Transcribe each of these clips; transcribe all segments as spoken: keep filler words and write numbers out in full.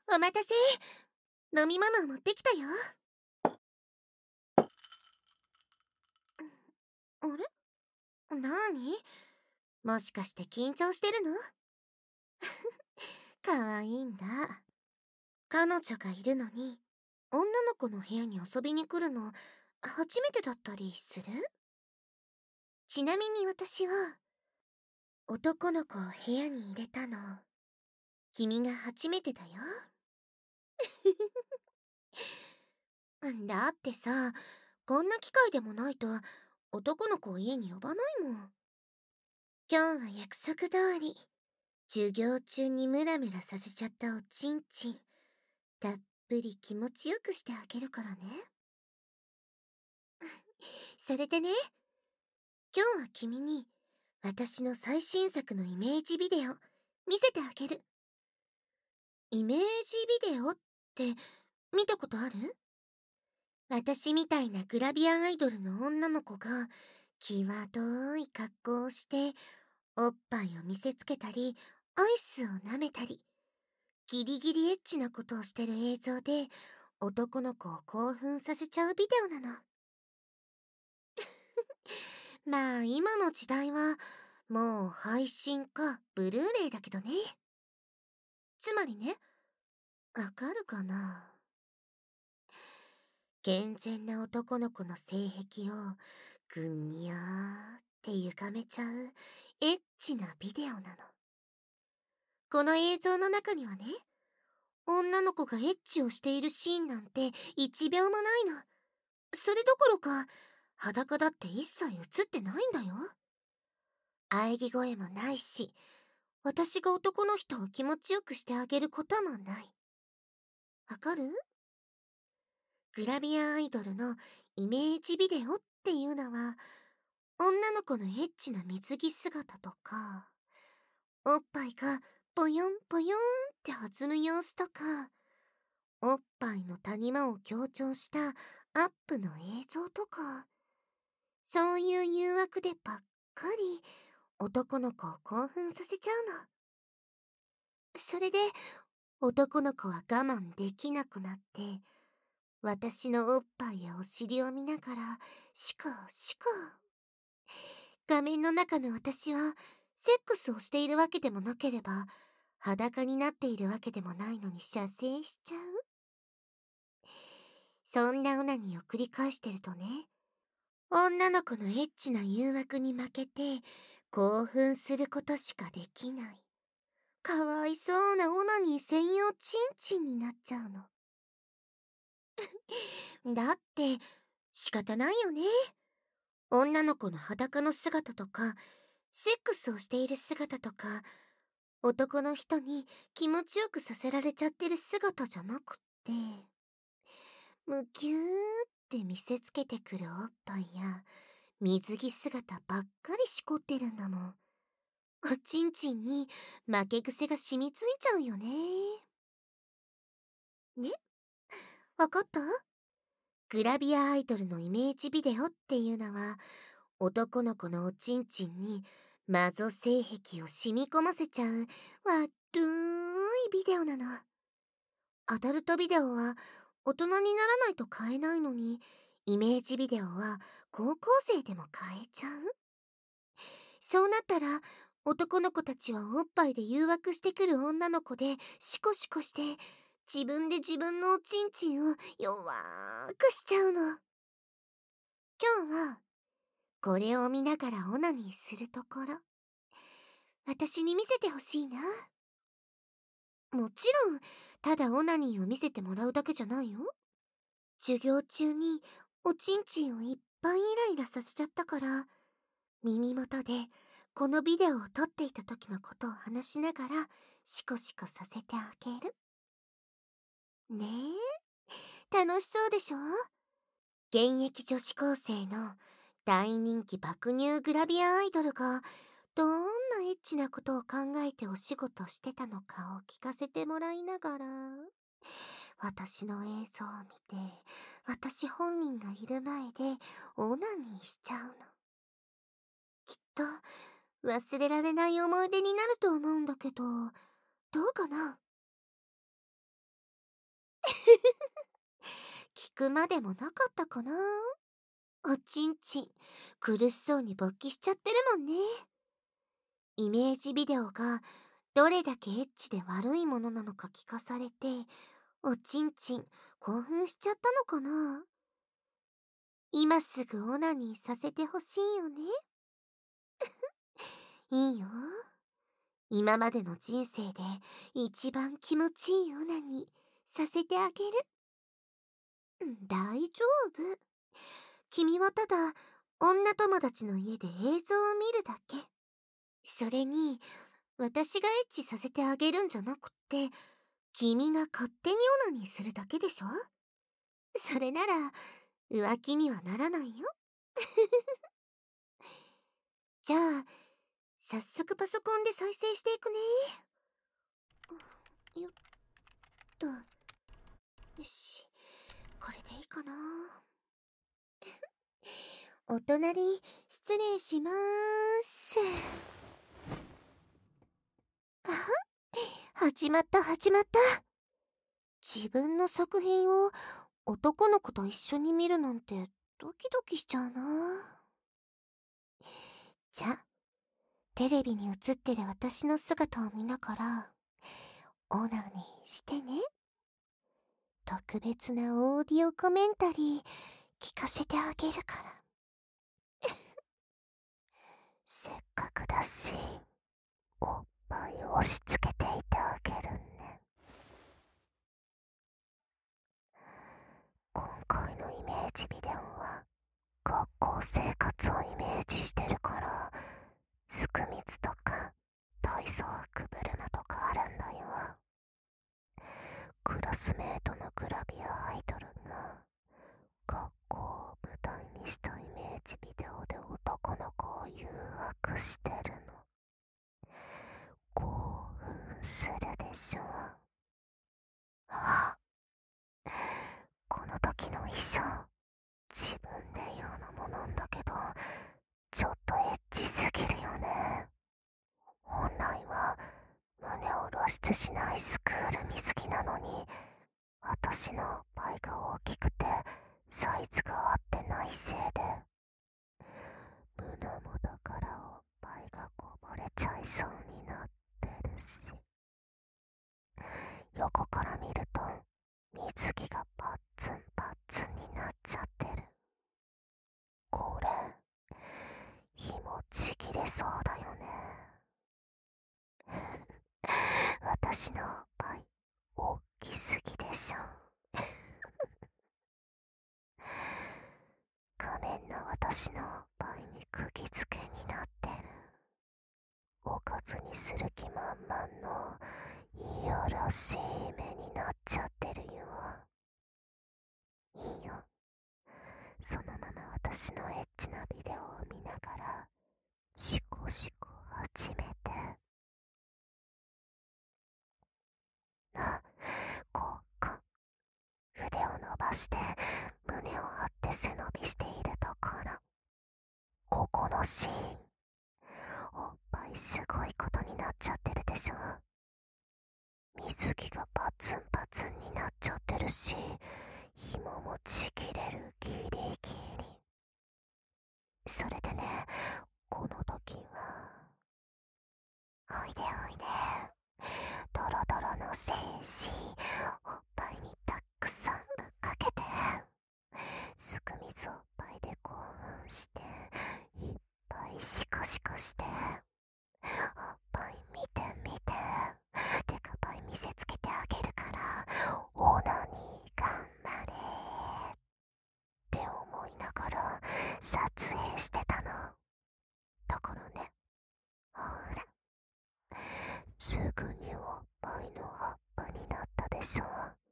お待たせ。飲み物を持ってきたよ。あれ、なに？もしかして緊張してるの？かわいいんだ。彼女がいるのに、女の子の部屋に遊びに来るの、初めてだったりする？ちなみに私は、男の子を部屋に入れたの、君が初めてだよ。だってさ、こんな機会でもないと、男の子を家に呼ばないもん。今日は約束通り、授業中にムラムラさせちゃったおちんちん、たっぷり気持ちよくしてあげるからね。それでね、今日は君に私の最新作のイメージビデオ見せてあげる。イメージビデオって見たことある？私みたいなグラビアアイドルの女の子が際どい格好をしておっぱいを見せつけたりアイスを舐めたりギリギリエッチなことをしてる映像で男の子を興奮させちゃうビデオなの。まあ今の時代はもう配信かブルーレイだけどね。つまりね、わかるかな？健全な男の子の性癖をぐにゃーって歪めちゃうエッチなビデオなの。この映像の中にはね、女の子がエッチをしているシーンなんて一秒もないの。それどころか、裸だって一切映ってないんだよ。喘ぎ声もないし、私が男の人を気持ちよくしてあげることもない。わかる？グラビアアイドルのイメージビデオっていうのは、女の子のエッチな水着姿とか、おっぱいがぽよんぽよんって弾む様子とか、おっぱいの谷間を強調したアップの映像とか、そういう誘惑でばっかり男の子を興奮させちゃうの。それで男の子は我慢できなくなって、私のおっぱいやお尻を見ながらシコシコ。画面の中の私はセックスをしているわけでもなければ裸になっているわけでもないのに射精しちゃう。そんなオナニーを繰り返してるとね、女の子のエッチな誘惑に負けて興奮することしかできない。かわいそうなオナニー専用チンチンになっちゃうの。だって仕方ないよね。女の子の裸の姿とかセックスをしている姿とか男の人に気持ちよくさせられちゃってる姿じゃなくって、むきゅーって見せつけてくるおっぱいや水着姿ばっかりしこってるんだもん。おちんちんに負け癖が染みついちゃうよね。ね、わかった？グラビアアイドルのイメージビデオっていうのは、男の子のおちんちんにマゾ性癖を染み込ませちゃうわっるーいビデオなの。アダルトビデオは大人にならないと買えないのに、イメージビデオは高校生でも買えちゃう。そうなったら、男の子たちはおっぱいで誘惑してくる女の子でシコシコして、自分で自分のおちんちんを弱ーくしちゃうの。今日は、これを見ながらオナニーするところ、私に見せてほしいな。もちろん、ただオナニーを見せてもらうだけじゃないよ。授業中におちんちんをいっぱいイライラさせちゃったから、耳元でこのビデオを撮っていた時のことを話しながらシコシコさせてあげる。ねえ、楽しそうでしょ？現役女子高生の大人気爆乳グラビアアイドルがどんなエッチなことを考えてお仕事してたのかを聞かせてもらいながら、私の映像を見て、私本人がいる前でオナニーしちゃうの。きっと忘れられない思い出になると思うんだけど、どうかな？ 聞くまでもなかったかな。おちんちん、苦しそうに勃起しちゃってるもんね。イメージビデオがどれだけエッチで悪いものなのか聞かされて、おちんちん興奮しちゃったのかな。今すぐオナニーさせてほしいよね。いいよ。今までの人生で一番気持ちいいオナニーさせてあげる。大丈夫。君はただ女友達の家で映像を見るだけ。それに私がエッチさせてあげるんじゃなくって、君が勝手にオナニーするだけでしょ。それなら浮気にはならないよ。じゃあ早速パソコンで再生していくね。よっと。よし、これでいいかな。お隣失礼しまーす。あ、始まった始まった。自分の作品を男の子と一緒に見るなんてドキドキしちゃうな。じゃ、テレビに映ってる私の姿を見ながらオナニーしてね。特別なオーディオコメンタリー聞かせてあげるからせっかくだしおっぱいを押し付けていてあげるね。今回のイメージビデオは学校生活をイメージしてるから、すくみつとか体操服ブルマとかあるんだよ。クラスメートのグラビアアイドルが学校を舞台にしたイメージビデオで男の子を誘惑してるの。興奮するでしょ。あ、この時の衣装自分で言うのもなんだけどちょっとエッチすぎるよね。本来は胸を露出しないスクール水着なのに、私のおっぱいが大きくてサイズが合ってないせいで、胸もだからおっぱいがこぼれちゃいそうになってるし、横から見ると水着がパッツンパッツンになっちゃってる。これ紐ちぎれそうだよね。私のおっぱい大きすぎでしょ。仮面の私のおっぱいに釘付けになってる。おかずにする気満々のいやらしい目になっちゃってるよ。いいよ、そのまま私のエッチなビデオを見ながらシコシコ始めて。あ、こうか、腕を伸ばして胸を張って背伸びしているところ、ここのシーン、おっぱいすごいことになっちゃってるでしょ。水着がパツンパツンになっちゃってるし、紐もちぎれるギリギリ。それでね、この時はおいでおいで、ドロドロの精子おっぱいにたくさんぶっかけて、すくみずおっぱいで興奮していっぱいシコシコして、おっぱい見て見て、デカパイ見せつけてあげるからオナニー頑張れって思いながら撮影してたの。だからね、ほら、すぐにおっぱいの葉っぱになったでしょ。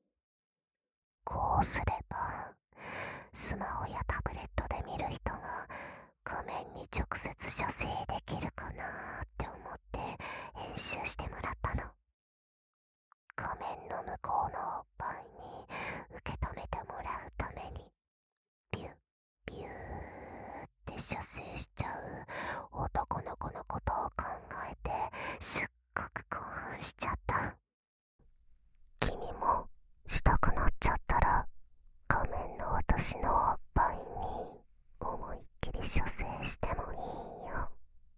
こうすればスマホやタブレットで見る人が画面に直接写生できるかなーって思って編集してもらったの。画面の向こうのおっぱいに受け止めてもらうためにビュッビューって射精しちゃう男の子のことを考えてすっごく興奮しちゃった。君もしたくなっしてもいいよ。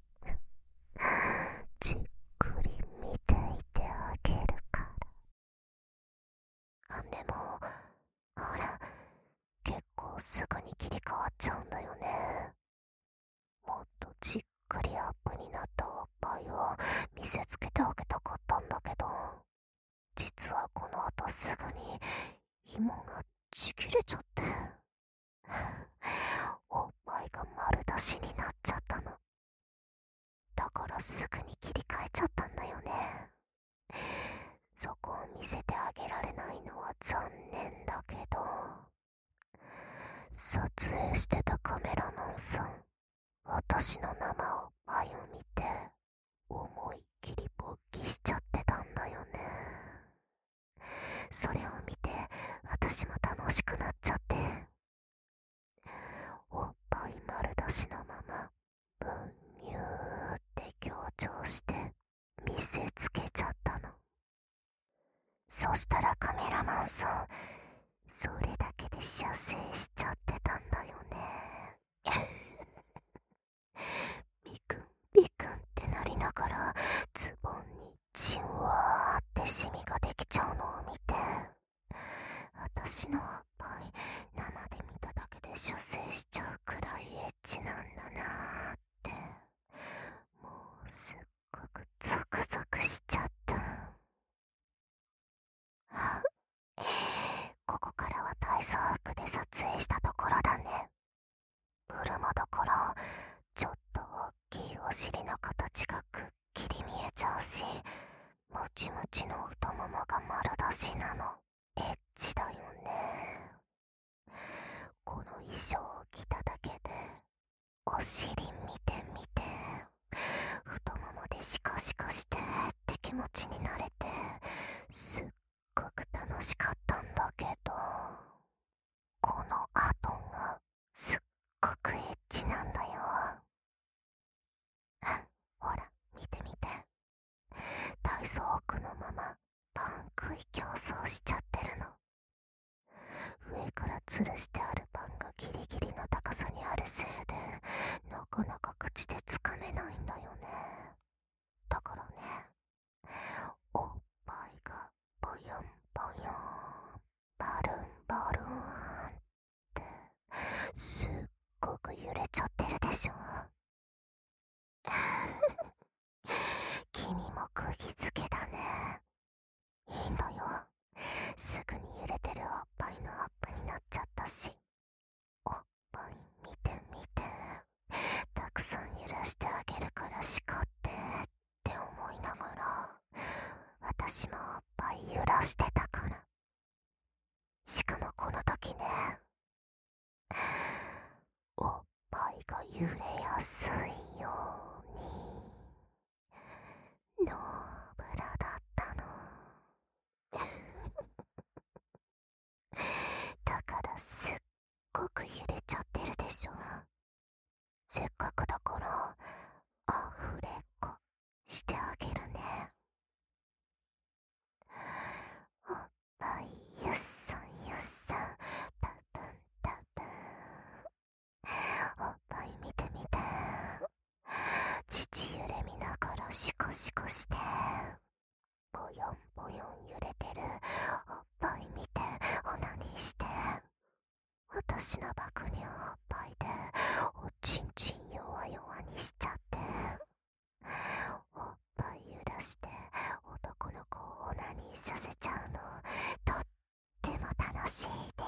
じっくり見ていてあげるから。あ、でも、ほら、結構すぐに切り替わっちゃうんだよね。もっとじっくりアップになったおっぱいを見せつけてあげたかったんだけど、実はこの後すぐに紐がちぎれちゃって、おっぱいが丸出しになっちゃったの。だからすぐに切り替えちゃったんだよね。そこを見せてあげられないのは残念だけど、撮影してたカメラマンさん、私の生おっぱいを見て思いっきり勃起しちゃってたんだよね。それを見て私も楽しくなっちゃって、おっぱい丸出しのままブンニューって強調して見せつけちゃったの。そしたらカメラマンさん、それだけで射精しちゃってたんだよね。ビクンビクンってなりながらズボンにじわーってシミができちゃうのを見て、私のおっぱい生で見ただけで射精しちゃうくらいエッチなんだなーって、もうすっごくゾクゾクしちゃった。ここからは体操服で撮影したところだね。ブルマだからちょっと大きいお尻の形がくっきり見えちゃうし、ムチムチの太ももが丸出しなの。エッチだよね。この衣装を着ただけでお尻見てみて、太ももでシカシカしてって気持ちになれて、すっごく楽しかったんだけど、この後がすっごくエッチなんだよ。ほら見てみて、体操服のままパン食い競争しちゃってるの。上から吊るしてあるパンがギリギリの高さにあるせいで、なかなか口でつかめないんだよね。だからね、おっぱいがボヨンボヨン、バルンバルンってすっごく揺れちゃってるでしょ。君も釘付けだね。いいんだよ。すぐに揺れてるおっぱいのアップになっちゃったし。おっぱい見て見て。たくさん揺らしてあげるから叱ってって思いながら、私もおっぱい揺らしてたから。しかもこの時ね、おっぱいが揺れやすいようにノーブラだったの。だからすっごく揺れちゃってるでしょ。せっかくだからアフレコしてあげるね。おっぱいゆっさんゆっさん、たぶんたぶん。おっぱい見てみて。父揺れ見ながらシコシコして、ボヨンボヨン揺れてるおっぱい見てオナニーして、私の爆乳おっぱいでおちんちん弱々にしちゃって、おっぱい揺らして男の子をオナニーさせちゃうのとっても楽しいです。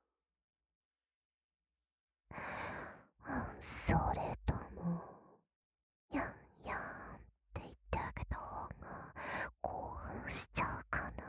うん、それともやんやんって言ってあげた方が興奮しちゃうかな。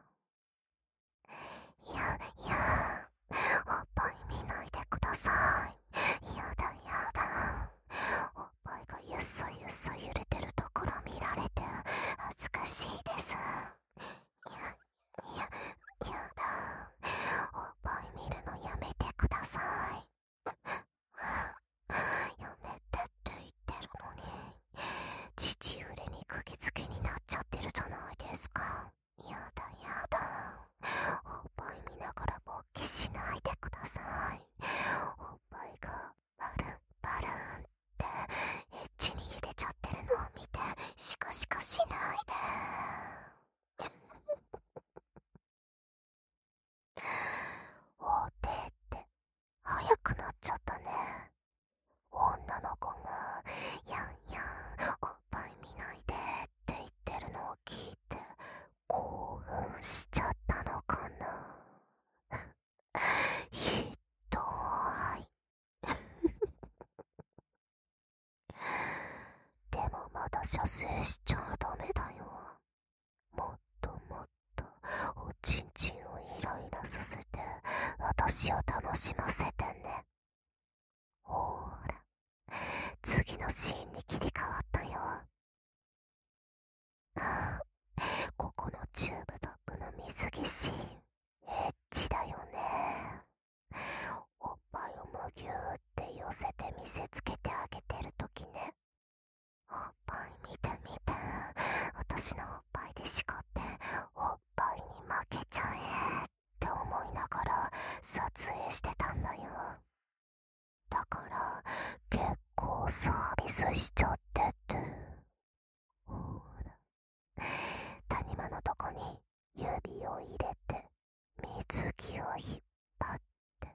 いやいや、おっぱい見ないでください。やだやだ。おっぱいがゆっそゆっそ揺れてるところ見られて恥ずかしいです。や、や、やだ。おっぱい見るのやめてください。やめてって言ってるのに、父揺れに釘付けになっちゃってるじゃないですか。 ら射精しちゃダメだよ。もっともっとおちんちんをイライラさせて私を楽しませてね。ほーら、次のシーンに切り替わったよ。ああ、ここのチューブトップの水着シーン、エッチだよね。おっぱいをむぎゅーって寄せて見せつけてあげてるときね。おっぱい見て見て、私のおっぱいでしこっておっぱいに負けちゃえって思いながら撮影してたんだよ。だから結構サービスしちゃってって。ほら、谷間のとこに指を入れて水着を引っ張って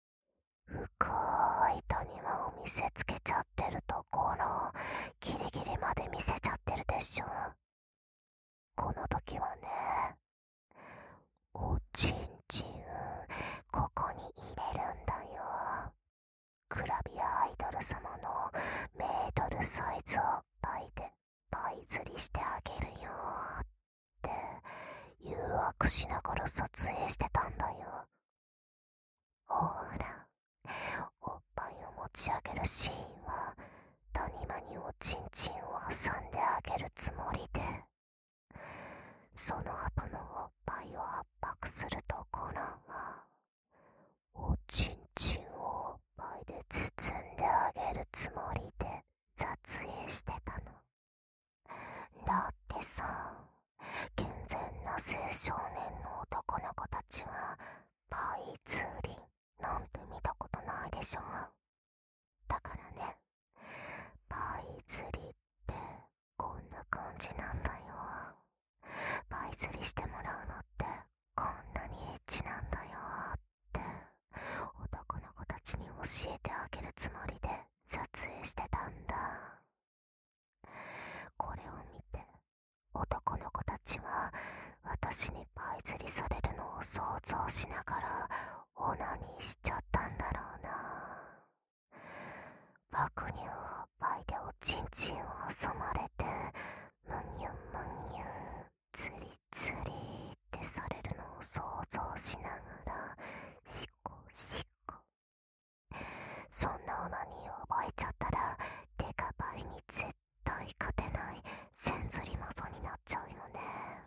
深い谷間を見せつけちゃってるところ、ギリギリまで見せちゃってるでしょ。この時はね、おちんちんここに入れるんだよ。グラビアアイドル様のメートルサイズおっぱいでパイ釣りしてあげるよって誘惑しながら撮影してたんだよ。ほら、おっぱいを持ち上げるシーンは谷間におちんちんを挟んであげるつもりで、その後のおっぱいを圧迫するところはおちんちんをおっぱいで包んであげるつもりで撮影してたの。だってさ、健全な青少年の男の子たちはパイ釣りなんて見たことないでしょ。だからね、パイ釣りってこんな感じなんだよ。パイ釣りしてもらうのってこんなにエッチなんだよって男の子たちに教えてあげるつもりで撮影してたんだ。これを見て男の子たちは私にパイ釣りされるのを想像しながらオナニーしちゃったんだろうな。爆乳おっぱいでおちんちんを挟まれてむにゅむにゅつりつりってされるのを想像しながらシコシコ。そんなオナニーを覚えちゃったらデカパイに絶対勝てないセン釣りマゾになっちゃうよね。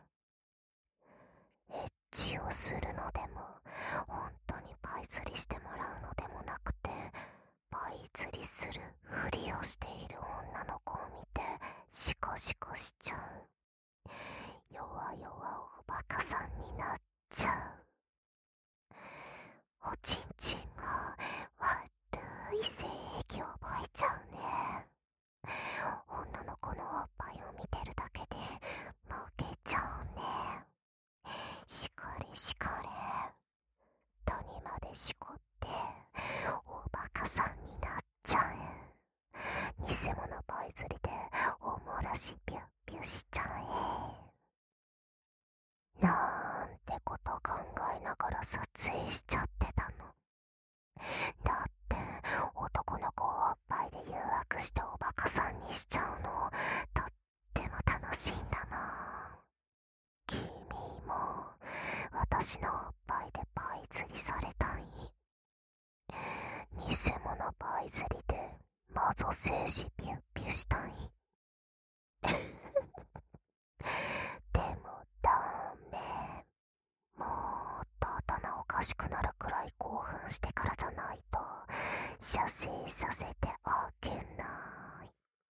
エッチをするのでも本当にパイ釣りしてもらうのでもなくて、パイ釣りするふりをしている女の子を見てシコシコしちゃう。弱々おバカさんになっちゃう。おちんちんが悪い性癖を覚えちゃうね。女の子のおっぱいを見てるだけで負けちゃうね。しかれしかれ、谷までしこっておバカさんになっちゃう。偽物パイ釣りでおもらしピュッピュしちゃえ。なんてこと考えながら撮影しちゃってたの。だって男の子をおっぱいで誘惑しておバカさんにしちゃうのとっても楽しいんだもん。君も私のおっぱいでパイ釣りされたい？偽物パイ釣りでマゾ精子ピュッピュしたい？でもダメ。もっと頭おかしくなるくらい興奮してからじゃないと射精させてあげない。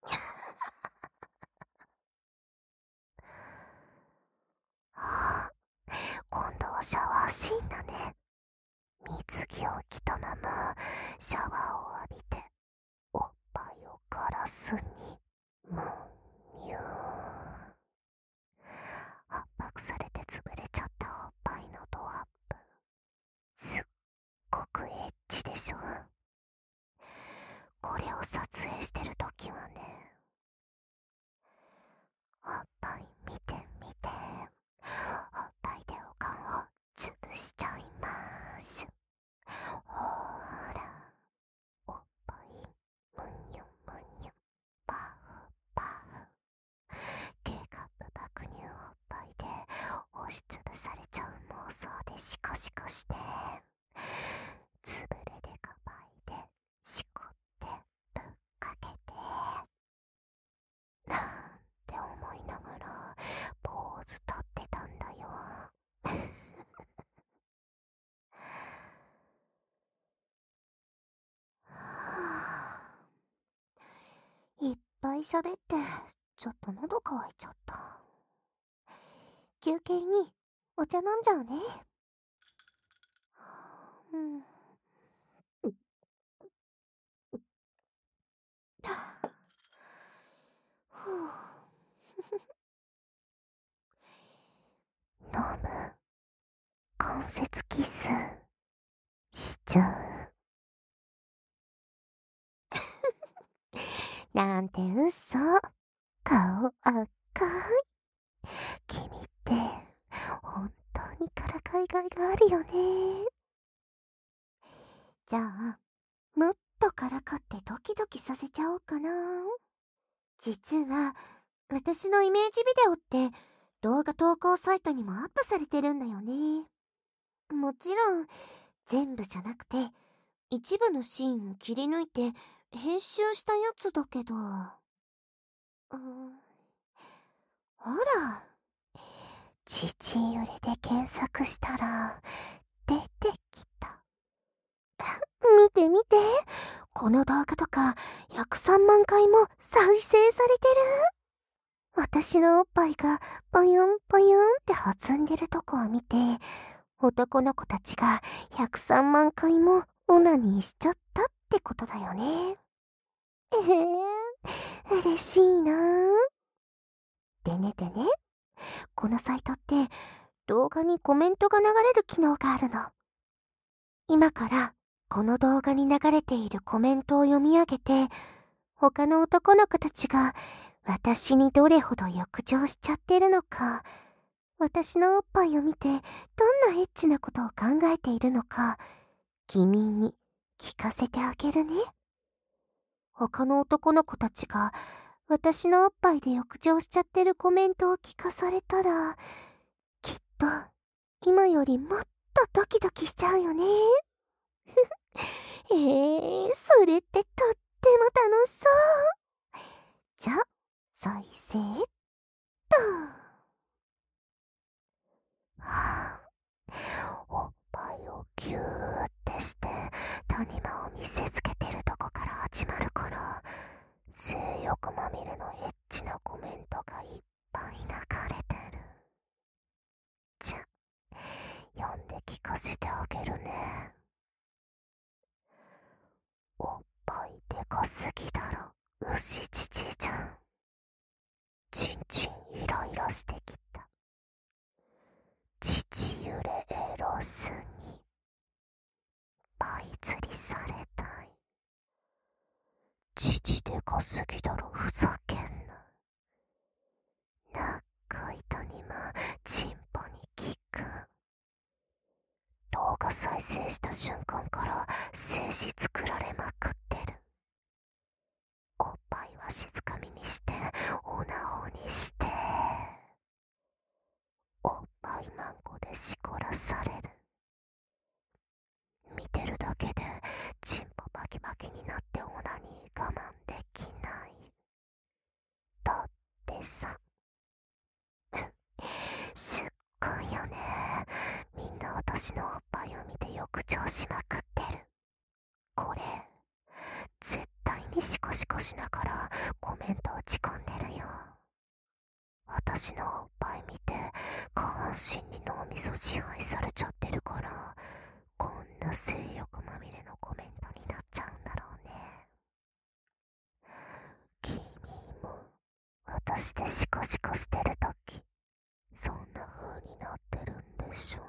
あ、今度はシャワーシーンだね。水着を着たままシャワーを浴びておっぱいをガラスにむにゅー。圧迫されて潰れちゃったおっぱいのドアップ、すっごくエッチでしょ。これを撮影してるときはね、おっぱい見て見て、おっぱいでおかんを潰しちゃいます。ほーら、おっぱいむにゅむにゅパフパフそしてつぶれでかばいでしこってぶっかけてなんて思いながらポーズとってたんだよ。いっぱい喋ってちょっと喉乾いちゃった。休憩にお茶飲んじゃうね。うん。飲む。関節キスしちゃう。なんて嘘。顔赤い。君って本当にからかいがいがあるよね。じゃあもっとからかってドキドキさせちゃおうかな。実は私のイメージビデオって動画投稿サイトにもアップされてるんだよね。もちろん全部じゃなくて一部のシーンを切り抜いて編集したやつだけど、うん、ほら、父揺れで検索したら出てきた。見て見て、この動画とかひゃくさんまんかいも再生されてる。私のおっぱいがポヨンポヨンって弾んでるとこを見て、男の子たちがひゃくさんまんかいもオナニーしちゃったってことだよね。えへー、嬉しいなぁ。でねでね、このサイトって動画にコメントが流れる機能があるの。今からこの動画に流れているコメントを読み上げて、他の男の子たちが私にどれほど欲情しちゃってるのか、私のおっぱいを見てどんなエッチなことを考えているのか、君に聞かせてあげるね。他の男の子たちが私のおっぱいで欲情しちゃってるコメントを聞かされたら、きっと今よりもっとドキドキしちゃうよね。えー、それってとっても楽しそう。じゃ、再生っと。はぁ、おっぱいをギューってして谷間を見せつけてるとこから始まるから、性欲まみれのエッチなコメントがいっぱい流れてる。じゃ、読んで聞かせてあげるね。おっぱいでかすぎだろ、牛乳ちゃん。ちんちんイライラしてきた。父揺れエロスにパイ釣りされたい。父でかすぎだろ、ふざけんな。長い谷間チンポに効く。動画再生した瞬間から精子作られまくってる。おっぱいは静かみにしてオナホにして、おっぱいマンコでしこらされる。見てるだけでチンポバキバキになってオナニー我慢できない。だってさすっごいよね。みんな私のおっぱいを見て欲情しまくってる。これ絶対にシコシコしながらコメント打ち込んでるよ。私のおっぱい見て下半身に脳みそ支配されちゃってるから、こんな性欲まみれのコメントになっちゃうんだろうね。君も私でシコシコしてるときそんな風になってるんでしょう。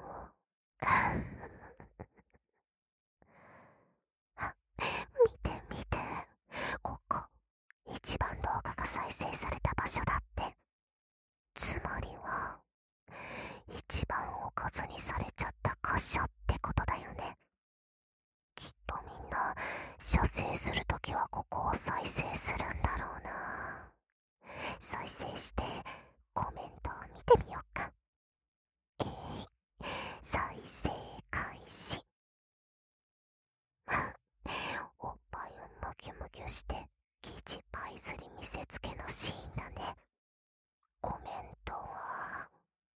見て見て、ここ一番動画が再生された場所だって。つまりは一番おかずにされちゃった箇所ってことだよね。きっとみんな射精するときはここを再生するんだろうな。再生してコメントを見てみようか。えー、再生回せつけのシーンだね。コメントは、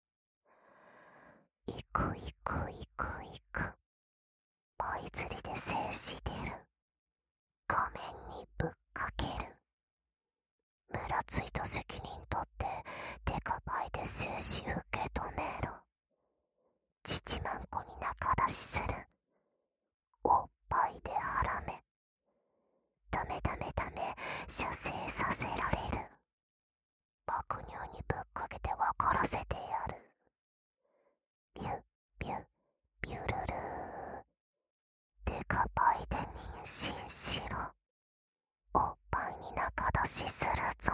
いくいくいくいく、パイ釣りで精子出る、画面にぶっかける、ムラついた責任取ってデカパイで精子受け止めろ、父マンコに仲出しする、おっぱいでハラメ、ダメダメダメ射精させられる、爆乳にぶっかけて分からせてやる、ビュッビュッビュルルー、デカパイで妊娠しろ、おっぱいに仲出しするぞ。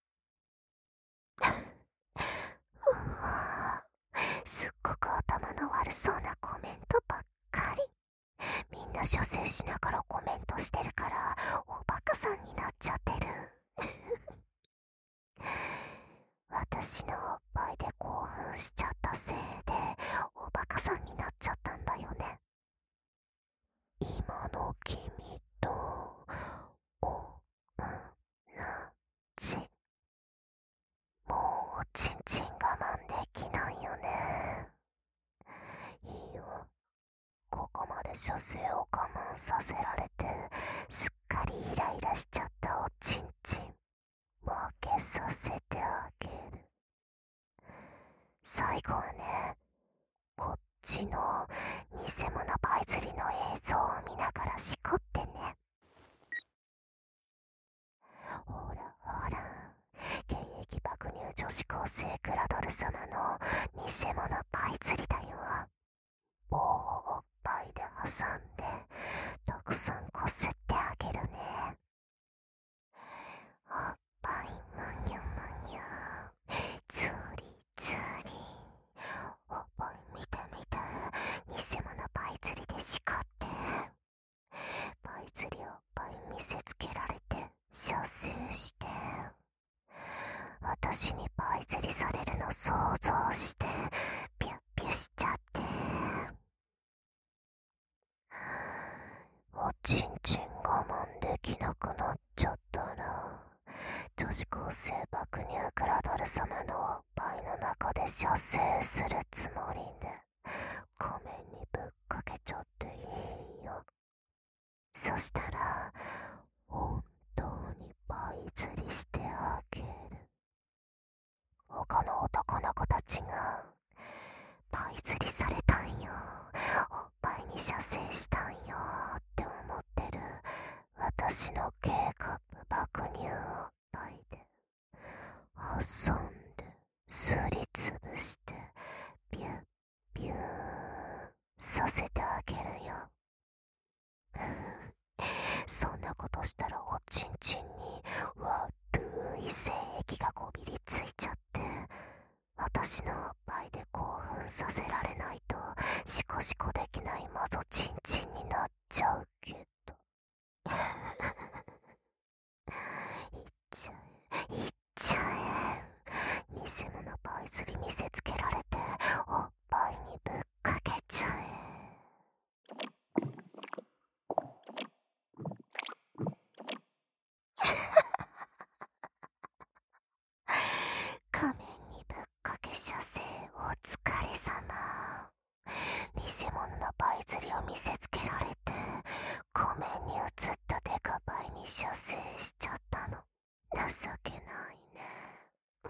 うわぁ、すっごく頭の悪そうなコメントばっかり。みんな射精しながらコメントしてるからおバカさんになっちゃってる。私のおっぱいで興奮しちゃったせいでおバカさんになっちゃったんだよね。今の君とおんなじ、もうおちんちん我慢できないよね。いいよ、ここまで射精を我慢させられてすっかりイライラしちゃったおちんちん分けさせてあげる。最後はね、こっちの偽物パイ釣りの映像を見ながらしこってね。ほらほら、現役爆乳女子高生グラドル様の偽物パイ釣りだよ。棒をおっぱいで挟んでたくさんこすってあげるね。おっぱいむにゅむにゅ、つりつり、おっぱい見て見て、偽物パイ釣りでしこって、パイ釣りおっぱい見せつけられて射精して、私にパイ釣りされるの想像してピュッピュしちゃって、おちんちん我慢できなくなっちゃったら、女子高生爆乳グラドル様のおっぱいの中で射精するつもりで画面にぶっかけちゃっていいよ。そしたら本当にパイ釣りしてあげる。他の男の子たちがパイ釣りされたんよ、おっぱいに射精したんよって思ってる私の K カップ爆乳おっぱいで挟んですりつぶしてビュッビューさせてあげるよ。そんなことしたらおちんちんに悪い性液がこびりついちゃって、私のおっぱいで興奮させられないとシコシコできないマゾチンチンになっちゃうけど。いっちゃえいっちゃえ、偽物パイ釣り見せつけられておっぱいにぶっかけちゃえ。仮面にぶっかけ射精お疲れ様。偽物のパイ釣りを見せつけられて画面に映ったデカパイに射精しちゃったの。情けないね。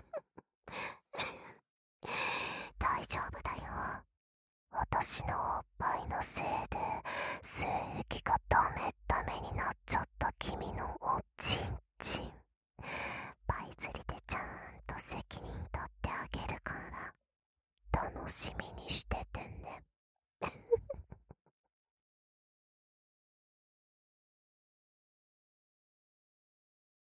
大丈夫だよ。私のおっぱいのせいで性液がダメダメになっちゃった君のおちんちん、パイ釣りでちゃんと責任取ってあげるから楽しみ